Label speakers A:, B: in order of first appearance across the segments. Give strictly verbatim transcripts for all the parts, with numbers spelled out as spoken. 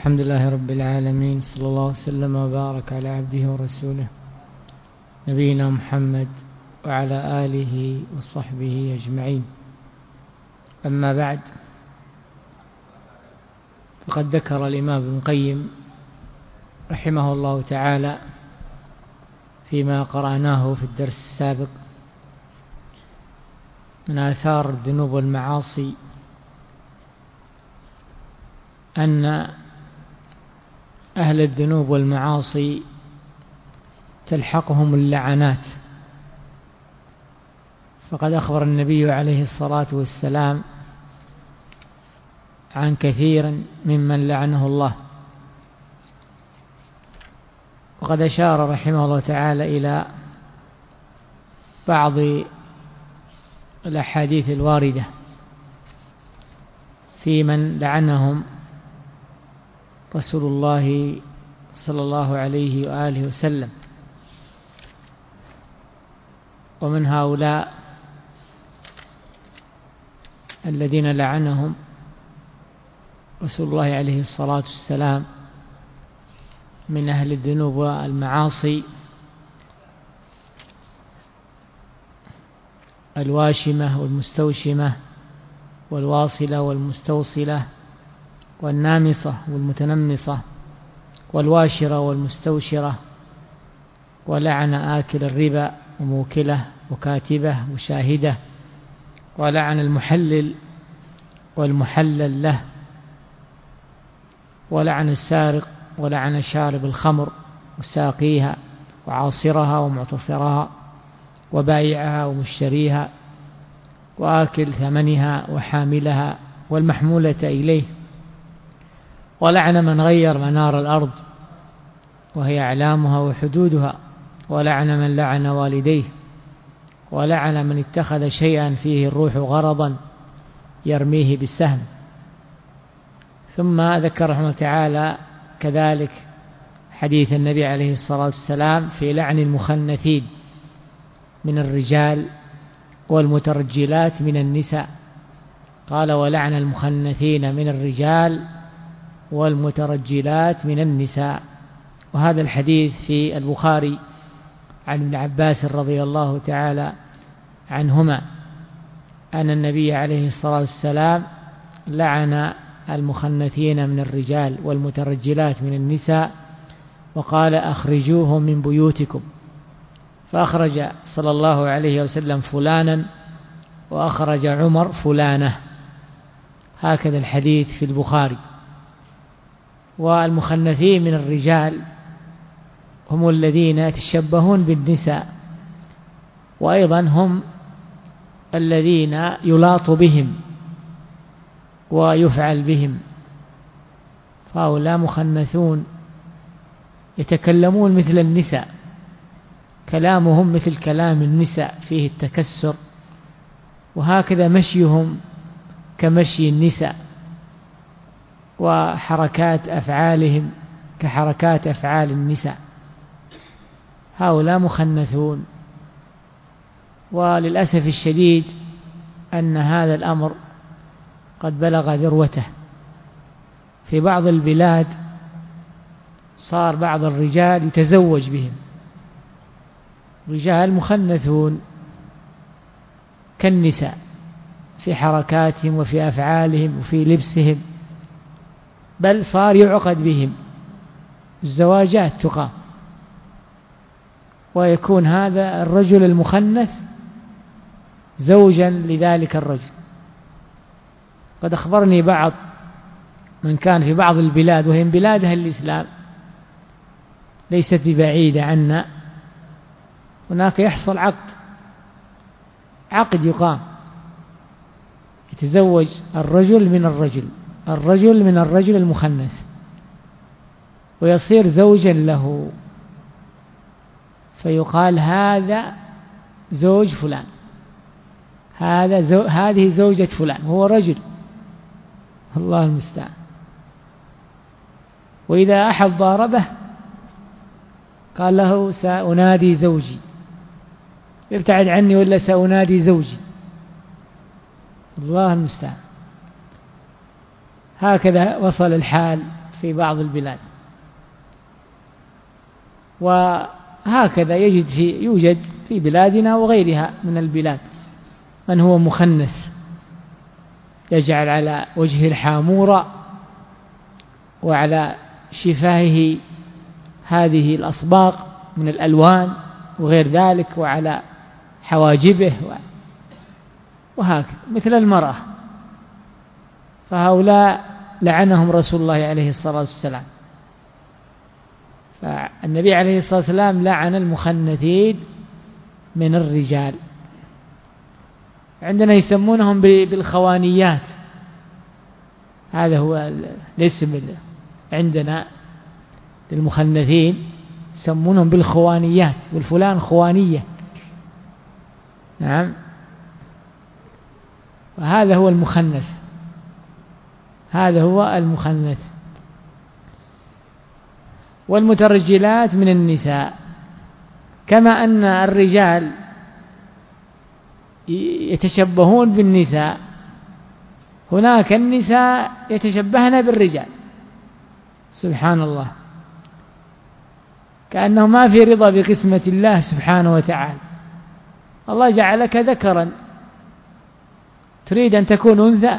A: الحمد لله رب العالمين، صلى الله وسلم وبارك على عبده ورسوله نبينا محمد وعلى آله وصحبه أجمعين. أما بعد، فقد ذكر الإمام ابن القيم رحمه الله تعالى فيما قرأناه في الدرس السابق من آثار الذنوب والمعاصي أن أهل الذنوب والمعاصي تلحقهم اللعنات، فقد أخبر النبي عليه الصلاة والسلام عن كثير ممن لعنه الله، وقد أشار رحمه الله تعالى إلى بعض الأحاديث الواردة في من لعنهم رسول الله صلى الله عليه وآله وسلم. ومن هؤلاء الذين لعنهم رسول الله عليه الصلاة والسلام من أهل الذنوب والمعاصي الواشمة والمستوشمة والواصلة والمستوصلة والنامصة والمتنمصة والواشرة والمستوشرة، ولعن آكل الربا وموكله وكاتبه وشاهده، ولعن المحلل والمحلل له، ولعن السارق، ولعن شارب الخمر وساقيها وعاصرها ومعتصرها وبائعها ومشتريها وآكل ثمنها وحاملها والمحمولة إليه، ولعن من غير منار الأرض وهي أعلامها وحدودها، ولعن من لعن والديه، ولعن من اتخذ شيئا فيه الروح غرضا يرميه بالسهم. ثم ذكر رحمه تعالى كذلك حديث النبي عليه الصلاة والسلام في لعن المخنثين من الرجال والمترجلات من النساء، قال: ولعن المخنثين من الرجال والمترجلات من النساء. وهذا الحديث في البخاري عن ابن عباس رضي الله تعالى عنهما أن النبي عليه الصلاة والسلام لعن المخنثين من الرجال والمترجلات من النساء وقال: أخرجوهم من بيوتكم، فأخرج صلى الله عليه وسلم فلانا وأخرج عمر فلانة. هكذا الحديث في البخاري. والمخنثين من الرجال هم الذين يتشبهون بالنساء، وأيضا هم الذين يلاط بهم ويفعل بهم، فهؤلاء مخنثون يتكلمون مثل النساء، كلامهم مثل كلام النساء فيه التكسر، وهكذا مشيهم كمشي النساء، وحركات أفعالهم كحركات أفعال النساء. هؤلاء مخنثون. وللأسف الشديد أن هذا الأمر قد بلغ ذروته في بعض البلاد، صار بعض الرجال يتزوج بهم رجال مخنثون كالنساء في حركاتهم وفي أفعالهم وفي لبسهم، بل صار يعقد بهم الزواجات تقام، ويكون هذا الرجل المخنث زوجا لذلك الرجل. قد أخبرني بعض من كان في بعض البلاد، وهي من بلاد أهل الإسلام ليست ببعيدة عنا، هناك يحصل عقد عقد يقام، يتزوج الرجل من الرجل الرجل من الرجل المخنث ويصير زوجا له، فيقال: هذا زوج فلان، هذا زو... هذه زوجة فلان، هو رجل. الله المستعان. وإذا أحد ضاربه قال له: سأنادي زوجي، ابتعد عني ولا سأنادي زوجي. الله المستعان. هكذا وصل الحال في بعض البلاد. وهكذا يجد في يوجد في بلادنا وغيرها من البلاد من هو مخنث، يجعل على وجهه الحامورة وعلى شفاهه هذه الأصباغ من الألوان وغير ذلك، وعلى حواجبه وهكذا مثل المرأة. فهؤلاء لعنهم رسول الله عليه الصلاة والسلام. فالنبي عليه الصلاة والسلام لعن المخنثين من الرجال. عندنا يسمونهم بالخوانيات، هذا هو الاسم عندنا للمخنثين، يسمونهم بالخوانيات، والفلان خوانية. نعم، وهذا هو المخنث، هذا هو المخنث. والمترجلات من النساء، كما أن الرجال يتشبهون بالنساء، هناك النساء يتشبهن بالرجال. سبحان الله، كأنه ما في رضا بقسمة الله سبحانه وتعالى. الله جعلك ذكرا، تريد أن تكون أنثى.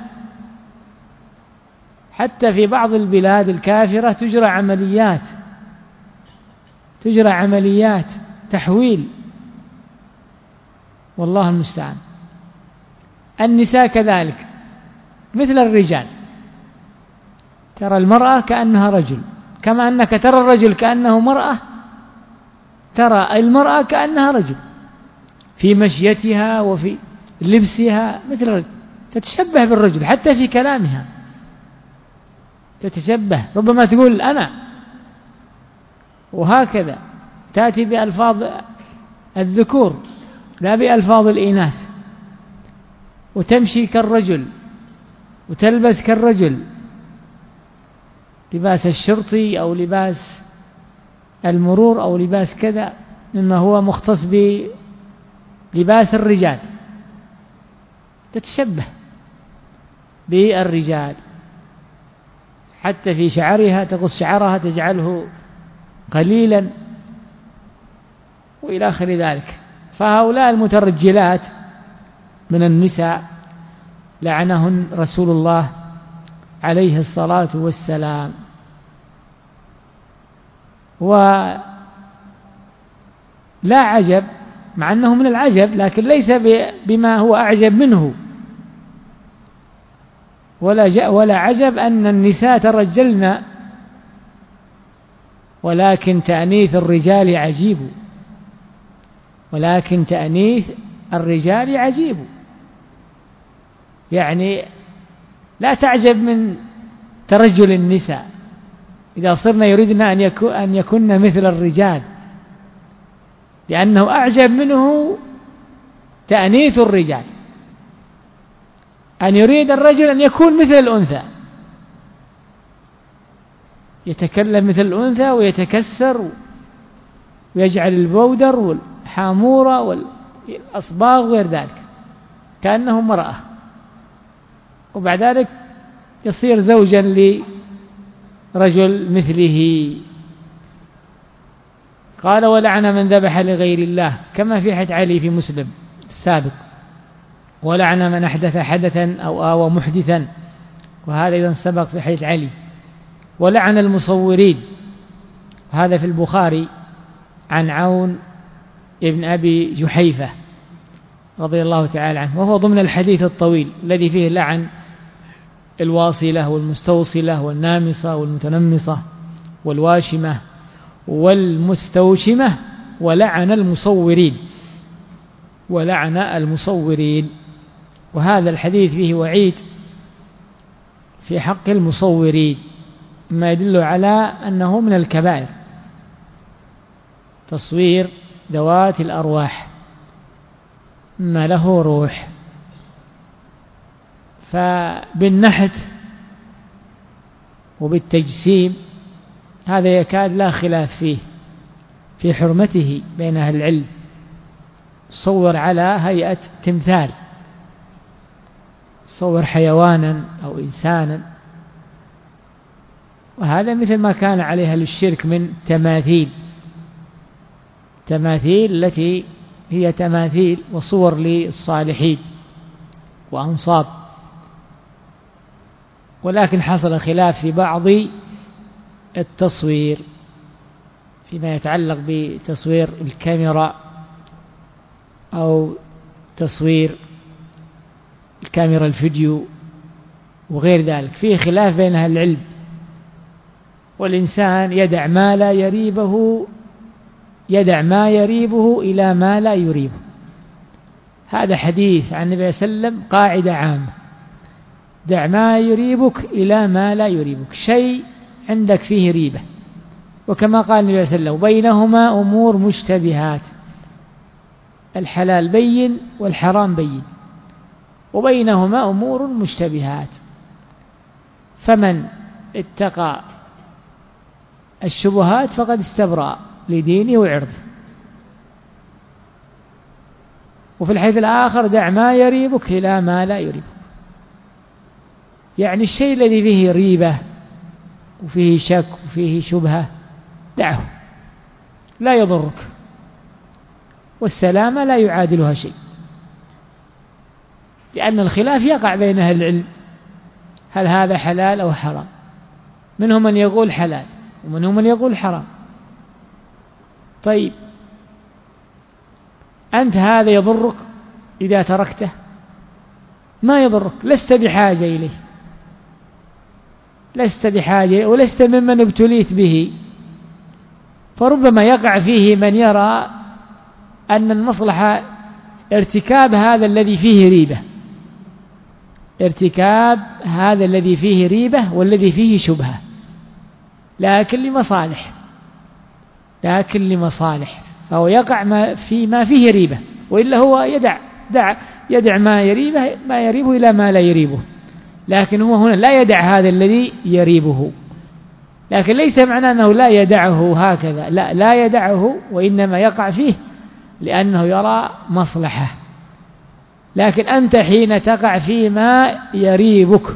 A: حتى في بعض البلاد الكافرة تجرى عمليات تجرى عمليات تحويل، والله المستعان. النساء كذلك مثل الرجال، ترى المرأة كأنها رجل، كما أنك ترى الرجل كأنه مرأة، ترى المرأة كأنها رجل في مشيتها وفي لبسها مثل الرجل، تتشبه بالرجل حتى في كلامها تتشبه، ربما تقول أنا، وهكذا تأتي بألفاظ الذكور لا بألفاظ الإناث، وتمشي كالرجل وتلبس كالرجل، لباس الشرطي أو لباس المرور أو لباس كذا مما هو مختص بلباس الرجال، تتشبه بالرجال. حتى في شعرها تقص شعرها تجعله قليلا وإلى آخر ذلك. فهؤلاء المترجلات من النساء لعنهن رسول الله عليه الصلاة والسلام. ولا عجب، مع أنه من العجب، لكن ليس بما هو أعجب منه، ولا ولا عجب أن النساء ترجلن، ولكن تأنيث الرجال عجيب، ولكن تأنيث الرجال عجيب. يعني لا تعجب من ترجل النساء إذا صرنا يريدن أن يكون مثل الرجال، لأنه أعجب منه تأنيث الرجال، أن يريد الرجل أن يكون مثل الأنثى، يتكلم مثل الأنثى ويتكسر ويجعل البودر والحامورة والأصباغ وغير ذلك كأنه امرأة، وبعد ذلك يصير زوجا لرجل مثله. قال ولعن من ذبح لغير الله، كما في حديث علي في مسلم السابق، ولعن من أحدث حدثا أو آوى محدثا، وهذا أيضا سبق في حديث علي. ولعن المصورين، هذا في البخاري عن عون ابن أبي جحيفة رضي الله تعالى عنه، وهو ضمن الحديث الطويل الذي فيه لعن الواصلة والمستوصلة والنامصة والمتنمصة والواشمة والمستوشمة، ولعن المصورين ولعن المصورين. وهذا الحديث فيه وعيد في حق المصورين، ما يدل على أنه من الكبائر تصوير ذوات الأرواح ما له روح. فبالنحت وبالتجسيم هذا يكاد لا خلاف فيه في حرمته بين أهل العلم. صور على هيئة تمثال، صور حيوانا أو إنسانا، وهذا مثل ما كان عليها للشرك من تماثيل تماثيل التي هي تماثيل وصور للصالحين وأنصاب. ولكن حصل خلاف في بعض التصوير فيما يتعلق بتصوير الكاميرا أو تصوير الكاميرا الفيديو وغير ذلك، فيه خلاف بين أهل العلم. والإنسان يدع ما لا يريبه يدع ما يريبه إلى ما لا يريبه. هذا حديث عن النبي صلى الله عليه وسلم، قاعدة عامة: دع ما يريبك إلى ما لا يريبك. شيء عندك فيه ريبة، وكما قال النبي صلى الله عليه وسلم: بينهما أمور مشتبهات، الحلال بين والحرام بين، وبينهما أمور مشتبهات، فمن اتقى الشبهات فقد استبرأ لدينه وعرضه. وفي الحديث الآخر: دع ما يريبك إلى ما لا يريبك. يعني الشيء الذي فيه ريبة وفيه شك وفيه شبهة دعه، لا يضرك، والسلامة لا يعادلها شيء، لأن الخلاف يقع بين أهل العلم: هل هذا حلال أو حرام؟ منهم من يقول حلال ومنهم من يقول حرام. طيب أنت هذا يضرك إذا تركته؟ ما يضرك، لست بحاجة إليه، لست بحاجة ولست ممن ابتليت به. فربما يقع فيه من يرى أن المصلحة ارتكاب هذا الذي فيه ريبة، ارتكاب هذا الذي فيه ريبة والذي فيه شبهة، لكن لمصالح لكن لمصالح فهو يقع ما في ما فيه ريبة، وإلا هو يدع دع يدع ما يريبه ما يريبه إلى ما لا يريبه. لكن هو هنا لا يدع هذا الذي يريبه، لكن ليس معناه أنه لا يدعه هكذا، لا لا يدعه، وإنما يقع فيه لأنه يرى مصلحة. لكن أنت حين تقع فيما يريبك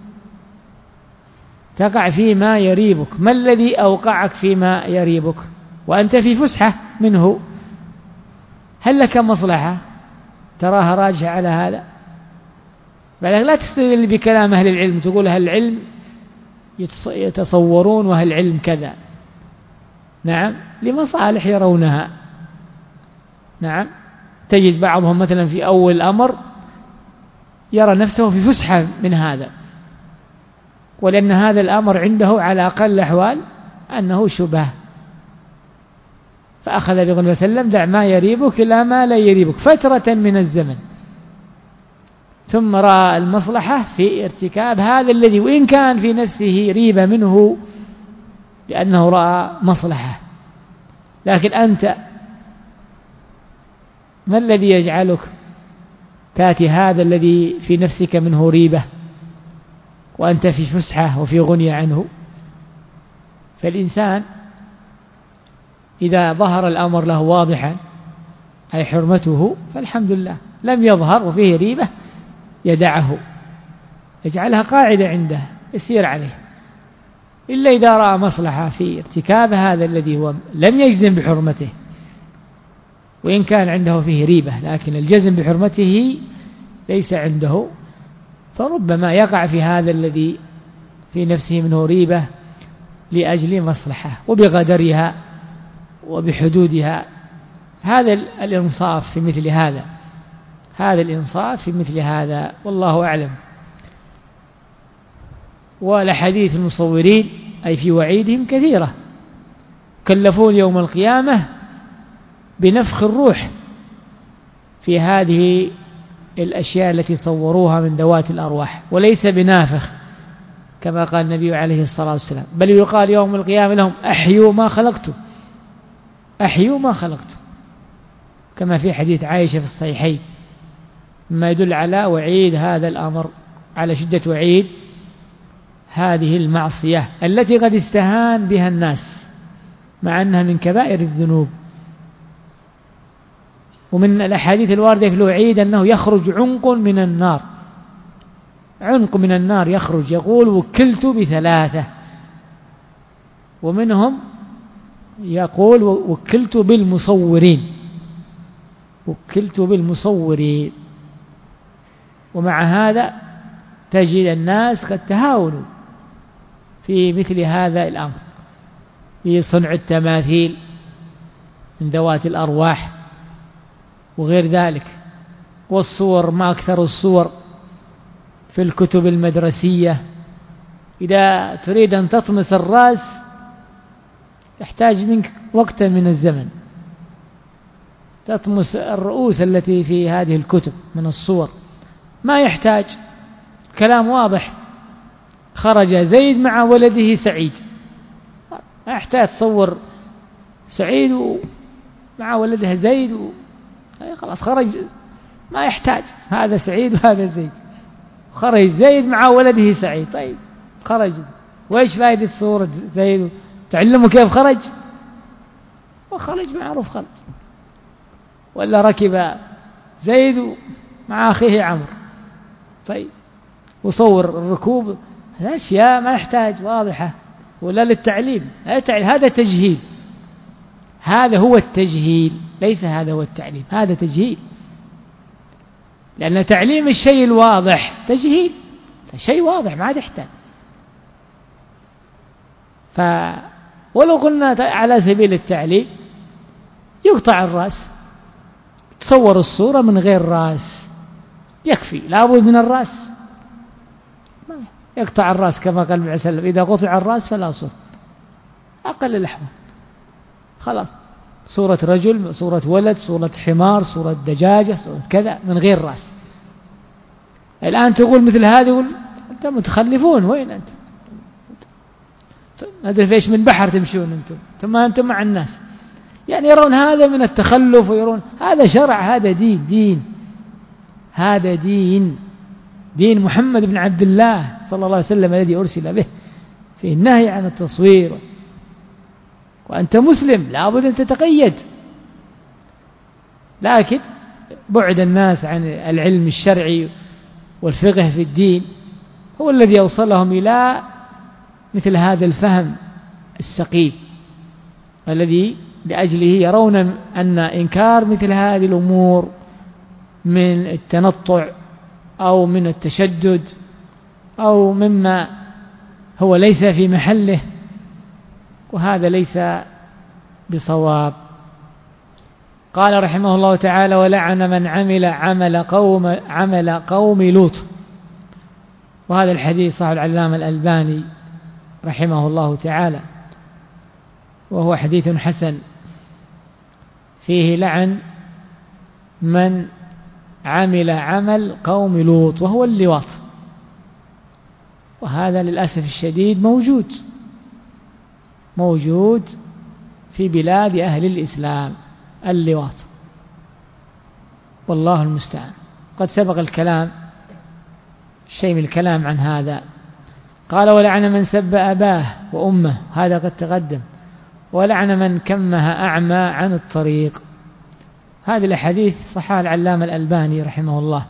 A: تقع فيما يريبك ما الذي أوقعك فيما يريبك وأنت في فسحة منه؟ هل لك مصلحة تراها راجحة على هذا؟ بل لا تستدل بكلام أهل العلم تقول أهل العلم يتصورون وأهل العلم كذا. نعم، لمصالح يرونها. نعم، تجد بعضهم مثلا في أول الأمر يرى نفسه في فسحة من هذا، ولأن هذا الأمر عنده على أقل الأحوال أنه شبه، فأخذ بقول النبي صلى الله عليه وسلم: دع ما يريبك إلى ما لا يريبك فترة من الزمن، ثم رأى المصلحة في ارتكاب هذا الذي وإن كان في نفسه ريبة منه لأنه رأى مصلحة. لكن أنت ما الذي يجعلك تأتي هذا الذي في نفسك منه ريبة وأنت في فسحة وفي غنية عنه؟ فالإنسان إذا ظهر الأمر له واضحا أي حرمته فالحمد لله، لم يظهر وفيه ريبة يدعه، يجعلها قاعدة عنده يسير عليه، إلا إذا رأى مصلحة في ارتكاب هذا الذي هو لم يجزم بحرمته وإن كان عنده فيه ريبة، لكن الجزم بحرمته ليس عنده، فربما يقع في هذا الذي في نفسه منه ريبة لأجل مصلحة وبقدرها وبحدودها. هذا الإنصاف في مثل هذا هذا الإنصاف في مثل هذا والله أعلم. والحديث المصورين أي في وعيدهم كثيرة، كلفون يوم القيامة بنفخ الروح في هذه الأشياء التي صوروها من ذوات الأرواح، وليس بنافخ كما قال النبي عليه الصلاة والسلام، بل يقال يوم القيامة لهم: أحيوا ما خلقتم أحيوا ما خلقتم، كما في حديث عائشة في الصحيحين، مما يدل على وعيد هذا الأمر، على شدة وعيد هذه المعصية التي قد استهان بها الناس مع أنها من كبائر الذنوب. ومن الأحاديث الواردة في الوعيد أنه يخرج عنق من النار، عنق من النار يخرج، يقول: وكلت بثلاثة، ومنهم يقول وكلت بالمصورين، وكلت بالمصورين. ومع هذا تجد الناس قد تهاونوا في مثل هذا الأمر، في صنع التماثيل من ذوات الأرواح وغير ذلك، والصور، ما أكثر الصور في الكتب المدرسية. إذا تريد أن تطمس الرأس يحتاج منك وقتا من الزمن، تطمس الرؤوس التي في هذه الكتب من الصور، ما يحتاج، كلام واضح، خرج زيد مع ولده سعيد، ما يحتاج تصور سعيد مع ولده زيد و... خلاص خرج، ما يحتاج، هذا سعيد وهذا زيد، خرج زيد مع ولده سعيد. طيب خرج، وإيش فائدة صورة زيد؟ تعلموا كيف خرج؟ وخرج معروف خرج. ولا ركب زيد مع أخيه عمرو، طيب وصور الركوب، هذه أشياء ما يحتاج، واضحة. ولا للتعليم، هذا تجهيل، هذا هو التجهيل، ليس هذا هو التعليم، هذا تجهيل. لأن تعليم الشيء الواضح تجهيل، شيء واضح ما يحتاج. ف ولو قلنا على سبيل التعليم يقطع الرأس، تصور الصورة من غير رأس يكفي، لابد من الرأس، يقطع الرأس كما قال النبي صلى الله عليه وسلم: إذا قطع الرأس فلا صورة، أقل الأحوال، خلاص، صورة رجل، صورة ولد، صورة حمار، صورة دجاجة، صورة كذا، من غير رأس. الآن تقول مثل هذه، أنت متخلفون، وين أنت؟ أدري فيش من بحر تمشون أنتم، ثم أنتم مع الناس، يعني يرون هذا من التخلف، ويرون هذا شرع، هذا دين، دين هذا دين دين محمد بن عبد الله صلى الله عليه وسلم الذي أرسل به، في النهي عن التصوير. وأنت مسلم لابد أن تتقيد. لكن بعد الناس عن العلم الشرعي والفقه في الدين هو الذي أوصلهم إلى مثل هذا الفهم السقيم، الذي لأجله يرون أن إنكار مثل هذه الأمور من التنطع أو من التشدد أو مما هو ليس في محله، وهذا ليس بصواب. قال رحمه الله تعالى: ولعن من عمل عمل قوم عمل قوم لوط. وهذا الحديث صححه العلامة الألباني رحمه الله تعالى، وهو حديث حسن فيه لعن من عمل عمل قوم لوط، وهو اللواط. وهذا للأسف الشديد موجود موجود في بلاد أهل الإسلام، اللواط، والله المستعان. قد سبق الكلام، شيء من الكلام عن هذا. قال: ولعن من سب أباه وأمه، هذا قد تقدم. ولعن من كمه أعمى عن الطريق. هذه الأحاديث صححها العلامة الألباني رحمه الله.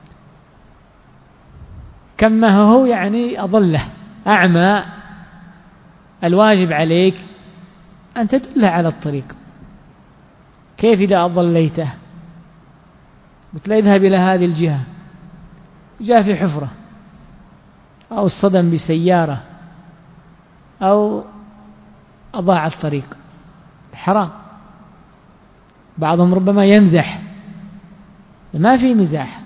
A: كمهه يعني أضله، أعمى، الواجب عليك أن تدله على الطريق. كيف إذا أضليته؟ قلت له اذهب إلى هذه الجهة، جاء في حفرة أو اصطدم بسيارة أو أضاع الطريق، حرام. بعضهم ربما يمزح، ما في مزاح.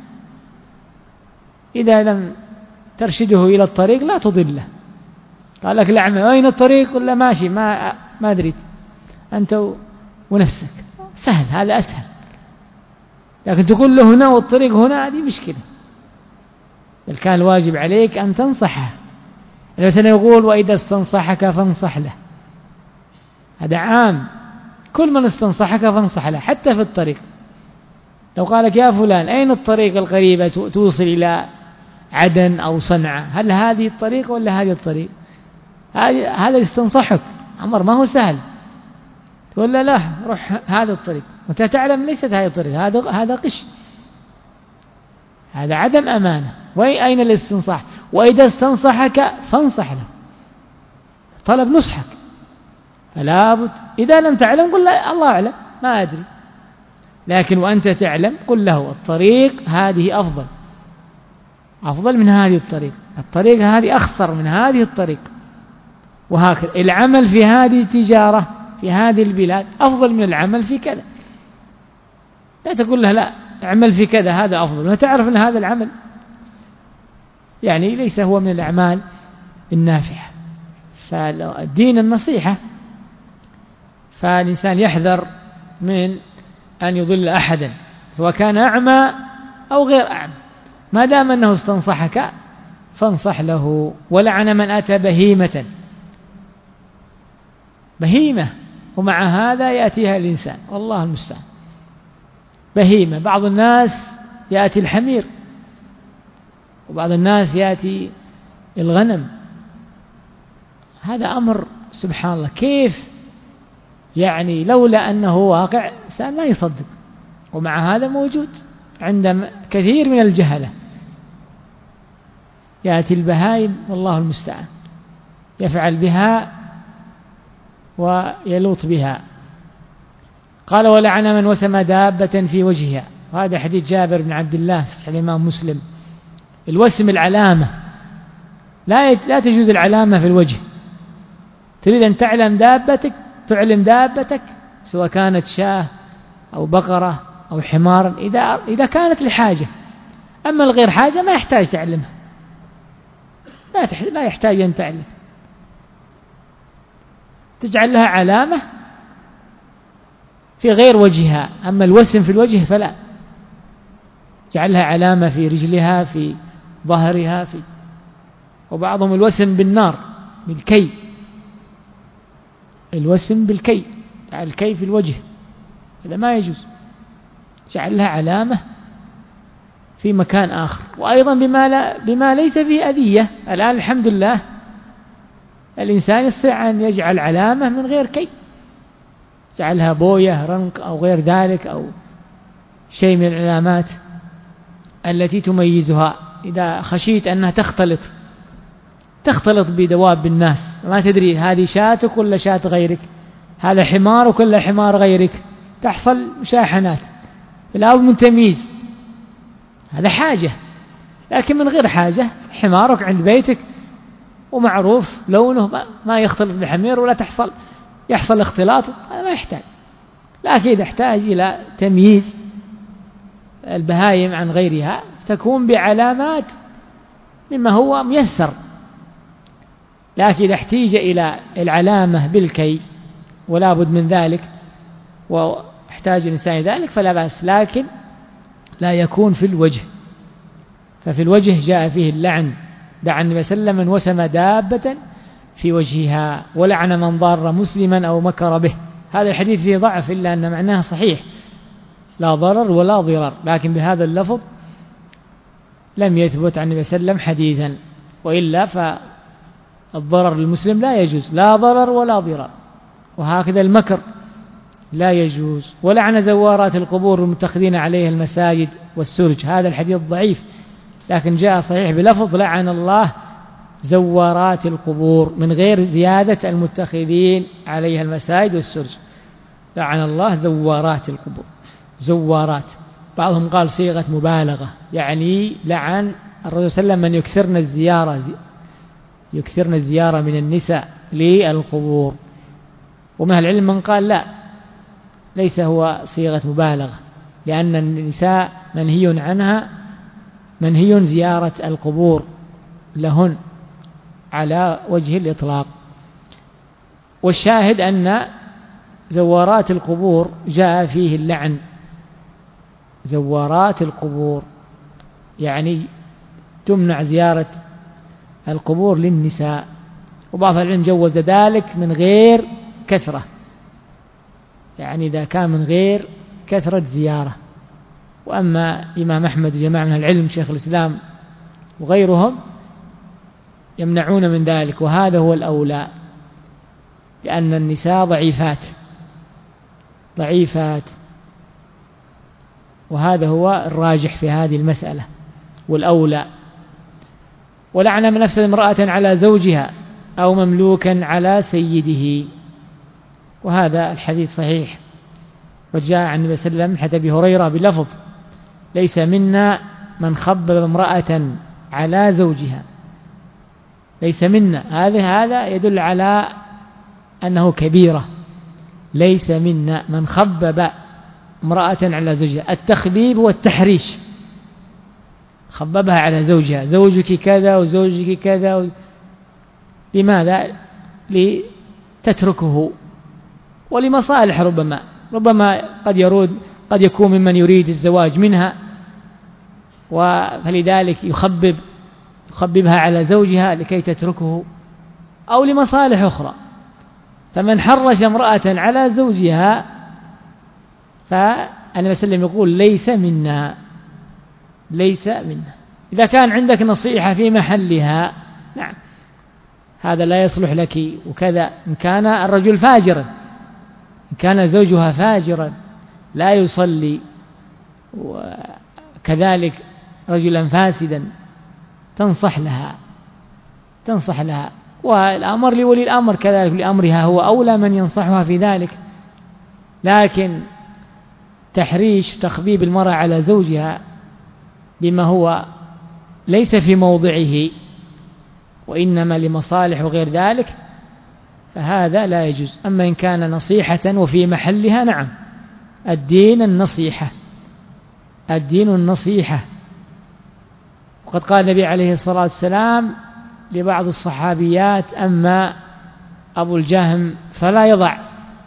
A: إذا لم ترشده إلى الطريق لا تضله. قال لك الأعمى أين الطريق؟ ولا ماشي ما ما أدري، أنت ونفسك، سهل، هذا أسهل. لكن تقول له هنا والطريق هنا، هذه مشكلة. بل كان الواجب عليك أن تنصحه. مثلا يقول: وإذا استنصحك فانصح له، هذا عام، كل من استنصحك فانصح له، حتى في الطريق. لو قال لك: يا فلان أين الطريق القريبة توصل إلى عدن أو صنعاء؟ هل هذه الطريق ولا هذه الطريق؟ هذا يستنصحك، أمر ما هو سهل. تقول له: لا، روح هذا الطريق، وأنت تعلم ليست هذه الطريق، هذا هذا قش، هذا عدم أمانة. وأين الاستنصاح؟ وإذا استنصحك فانصح له، طلب نصحك. فلا بد إذا لم تعلم قل لا الله أعلم ما أدري، لكن وأنت تعلم قل له الطريق هذه أفضل أفضل من هذه الطريق، الطريق هذه أخسر من هذه الطريق، وهكذا العمل في هذه التجارة في هذه البلاد أفضل من العمل في كذا. لا تقول له لا اعمل في كذا هذا أفضل، وتعرف أن هذا العمل يعني ليس هو من الأعمال النافعة. فالدين النصيحة، فالإنسان يحذر من أن يضل أحدا سواء كان أعمى أو غير أعمى، ما دام أنه استنصحك فانصح له. ولعن من أتى بهيمة بهيمة ومع هذا يأتيها الإنسان، والله المستعان. بهيمة، بعض الناس يأتي الحمير، وبعض الناس يأتي الغنم. هذا أمر سبحان الله، كيف يعني لولا أنه واقع إنسان ما يصدق، ومع هذا موجود عند كثير من الجهلة. يأتي البهائم والله المستعان يفعل بها ويلوط بها. قال ولعن من وسم دابة في وجهها، وهذا حديث جابر بن عبد الله في الإمام مسلم. الوسم العلامة، لا لا تجوز العلامة في الوجه. تريد أن تعلم دابتك تعلم دابتك سواء كانت شاة أو بقرة أو حمار إذا إذا كانت لحاجة، أما الغير حاجة ما يحتاج تعلمها، لا يحتاج أن تعلم. تجعل لها علامة في غير وجهها، أما الوسم في الوجه فلا. جعل لها علامة في رجلها في ظهرها في، وبعضهم الوسم بالنار بالكي، الوسم بالكي، جعل الكي في الوجه، هذا ما يجوز. جعل لها علامة في مكان آخر، وأيضا بما, لا بما ليس فيه أذية. الآن الحمد لله الإنسان يستطيع أن يجعل علامة من غير كي، جعلها بوية رنق أو غير ذلك أو شيء من العلامات التي تميزها. إذا خشيت أنها تختلط تختلط بدواب الناس، ما تدري هذه شاتك ولا شات غيرك، هذا حمارك ولا حمار غيرك، تحصل مشاحنات. لا بد من تمييز، هذا حاجة. لكن من غير حاجة حمارك عند بيتك ومعروف لونه ما يختلط بحمير ولا تحصل يحصل اختلاط، هذا ما يحتاج. لكن إذا احتاج إلى تمييز البهايم عن غيرها تكون بعلامات مما هو ميسر. لكن إذا احتيج إلى العلامة بالكي ولا بد من ذلك واحتاج الإنسان ذلك فلا بأس، لكن لا يكون في الوجه. ففي الوجه جاء فيه اللعن، دعا النبي صلى الله عليه وسلم من وسم دابة في وجهها، ولعن من ضار مسلما أو مكر به. هذا الحديث فيه ضعف إلا أن معناه صحيح، لا ضرر ولا ضرر، لكن بهذا اللفظ لم يثبت عن النبي صلى الله عليه وسلم حديثا، وإلا فالضرر للمسلم لا يجوز، لا ضرر ولا ضرر. وهكذا المكر لا يجوز. ولعن زوارات القبور المتخذين عليها المساجد والسرج، هذا الحديث ضعيف، لكن جاء صحيح بلفظ لعن الله زوارات القبور من غير زيادة المتخذين عليها المساجد والسرج. لعن الله زوارات القبور، زوارات. بعضهم قال صيغة مبالغة، يعني لعن الرسول صلى الله عليه وسلم من يكثرن الزيارة يكثرن الزيارة من النساء للقبور. ومن أهل العلم من قال لا، ليس هو صيغة مبالغة، لأن النساء منهي عنها منهي زيارة القبور لهن على وجه الإطلاق. والشاهد أن زوارات القبور جاء فيه اللعن، زوارات القبور يعني تمنع زيارة القبور للنساء. وبعض العلم جوز ذلك من غير كثرة، يعني إذا كان من غير كثرة زيارة. وأما إمام أحمد وجماعة من العلم شيخ الإسلام وغيرهم يمنعون من ذلك، وهذا هو الأولى، لأن النساء ضعيفات ضعيفات وهذا هو الراجح في هذه المسألة والأولى. ولعن من أفسد امرأة على زوجها أو مملوكا على سيده، وهذا الحديث صحيح، وجاء عن النبي صلى الله عليه وسلم حتى أبي هريرة بلفظ: ليس منا من خبب امرأة على زوجها. ليس منا، هذا هذا يدل على أنه كبيرة. ليس منا من خبب امرأة على زوجها. التخبيب والتحريش، خببها على زوجها: زوجك كذا وزوجك كذا و... لماذا؟ لتتركه ولمصالح، ربما ربما قد يرود قد يكون ممن يريد الزواج منها، فلذلك يخبب يخببها على زوجها لكي تتركه، أو لمصالح أخرى. فمن حرش امرأة على زوجها فالنبي صلى الله عليه وسلم يقول: ليس منا، ليس منا. إذا كان عندك نصيحة في محلها، نعم، هذا لا يصلح لك وكذا. إن كان الرجل فاجرا، إن كان زوجها فاجرا لا يصلي، وكذلك رجلا فاسدا، تنصح لها تنصح لها والأمر لولي الأمر كذلك، لأمرها هو أولى من ينصحها في ذلك. لكن تحريش تخبيب المرأة على زوجها بما هو ليس في موضعه وإنما لمصالح وغير ذلك، فهذا لا يجوز. أما إن كان نصيحة وفي محلها، نعم، الدين النصيحة، الدين النصيحة. وقد قال النبي عليه الصلاة والسلام لبعض الصحابيات: أما أبو الجهم فلا يضع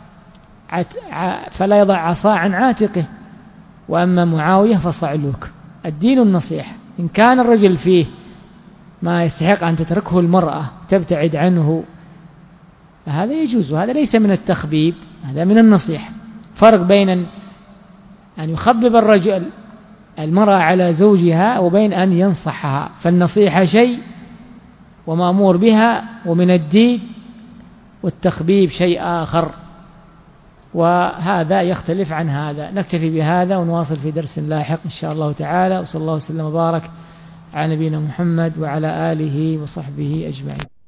A: فلا يضع عصا عن عاتقه، وأما معاوية فصعلوك. الدين النصيحة. إن كان الرجل فيه ما يستحق أن تتركه المرأة تبتعد عنه، فهذا يجوز، وهذا ليس من التخبيب، هذا من النصيحة. فرق بين أن يخبب الرجل المرأة على زوجها وبين أن ينصحها. فالنصيحة شيء ومأمور بها ومن الدين، والتخبيب شيء آخر، وهذا يختلف عن هذا. نكتفي بهذا ونواصل في درس لاحق إن شاء الله تعالى. وصلى الله وسلم وبارك على نبينا محمد وعلى آله وصحبه أجمعين.